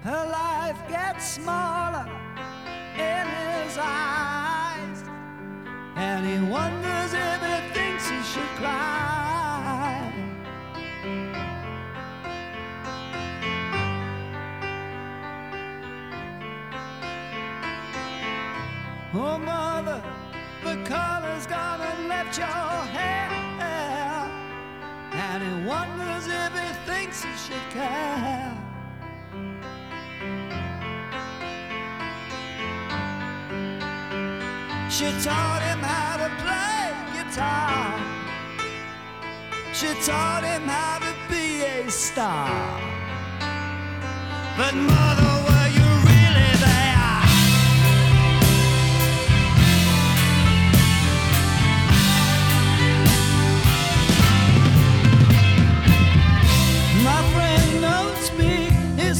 Her life gets smaller in his eyes, and he wonders if he thinks he should cry. Oh mother, the color's gone and left your hair, and he wonders if he thinks he should care. She taught him how to play guitar. She taught him how to be a star. But mother